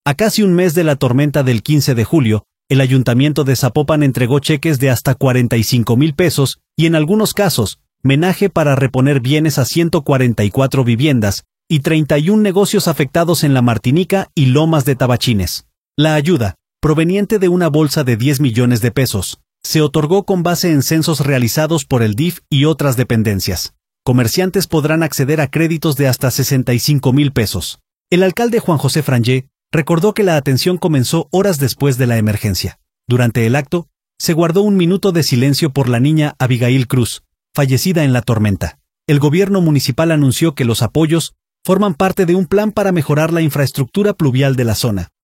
A casi un mes de la tormenta del 15 de julio, el Ayuntamiento de Zapopan entregó cheques de hasta 45,000 pesos y en algunos casos, menaje para reponer bienes a 144 viviendas y 31 negocios afectados en La Martinica y Lomas de Tabachines. La ayuda, proveniente de una bolsa de 10 millones de pesos, se otorgó con base en censos realizados por el DIF y otras dependencias. Comerciantes podrán acceder a créditos de hasta 65,000 pesos. El alcalde Juan José Frangé recordó que la atención comenzó horas después de la emergencia. Durante el acto, se guardó un minuto de silencio por la niña Abigail Cruz, fallecida en la tormenta. El gobierno municipal anunció que los apoyos forman parte de un plan para mejorar la infraestructura pluvial de la zona.